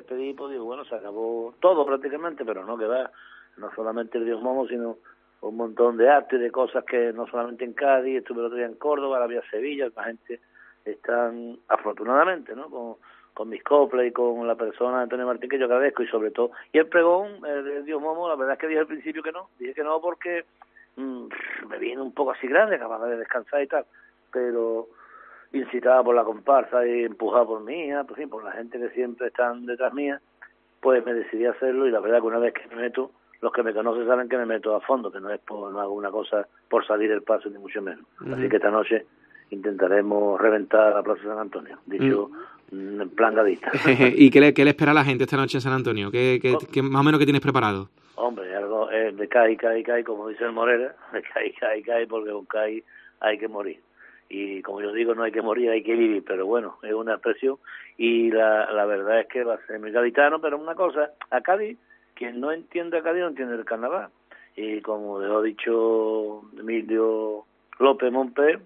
despedí, pues digo, bueno, se acabó todo prácticamente, pero no, que va, no solamente el Dios Momo, sino un montón de arte, de cosas que no solamente en Cádiz, estuve el otro día en Córdoba, ahora voy a Sevilla, la gente están, afortunadamente, ¿no?, con mis coplas y con la persona de Antonio Martín, que yo agradezco, y sobre todo, y el pregón de Dios Momo, la verdad es que dije al principio que no, dije que no porque me vine un poco así grande, acababa de descansar y tal, pero incitada por la comparsa y empujada por mi hija, pues sí, por la gente que siempre están detrás mía, pues me decidí a hacerlo, y la verdad que una vez que me meto, los que me conocen saben que me meto a fondo, que no es por, no hago una cosa por salir el paso, ni mucho menos. Así que esta noche intentaremos reventar la Plaza San Antonio, dicho en plan gadista. ¿Y qué le espera a la gente esta noche en San Antonio? ¿Qué más o menos qué tienes preparado? Hombre, algo de cae, como dice el Morera, de cae, porque con cae hay que morir. Y como yo digo, no hay que morir, hay que vivir, pero bueno, es una expresión, y la verdad es que va a ser muy gaditano, pero una cosa, a Cádiz, quien no entiende a Cádiz no entiende el carnaval. Y como dejó dicho Emilio López Montpé,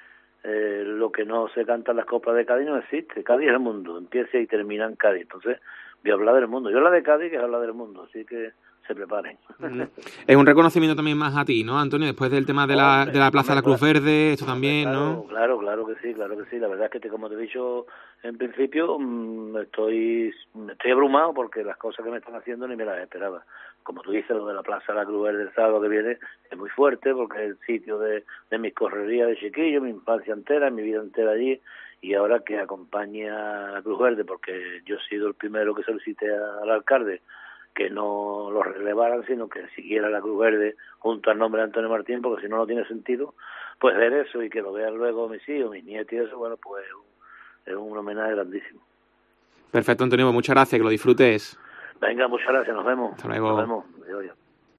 lo que no se canta en las coplas de Cádiz no existe. Cádiz es el mundo, empieza y termina en Cádiz. Entonces voy a hablar del mundo. Yo la de Cádiz, que es hablar del mundo, así que se preparen. Es un reconocimiento también más a ti, ¿no, Antonio? Después del tema de la Plaza de la Cruz Verde, esto también, ¿no? Claro que sí. La verdad es que, como te he dicho en principio, estoy abrumado porque las cosas que me están haciendo ni me las esperaba. Como tú dices, lo de la Plaza de la Cruz Verde el sábado que viene es muy fuerte, porque es el sitio de mis correrías de chiquillo, mi infancia entera, mi vida entera allí, y ahora que acompaña a la Cruz Verde, porque yo he sido el primero que solicité al alcalde que no lo relevaran, sino que siguiera la Cruz Verde junto al nombre de Antonio Martín, porque si no, no tiene sentido, pues ver eso y que lo vean luego mis hijos, mis nietos y eso, bueno, pues es un homenaje grandísimo. Perfecto, Antonio, pues muchas gracias, que lo disfrutes. Venga, muchas gracias, nos vemos. Hasta luego. Nos vemos. Adiós.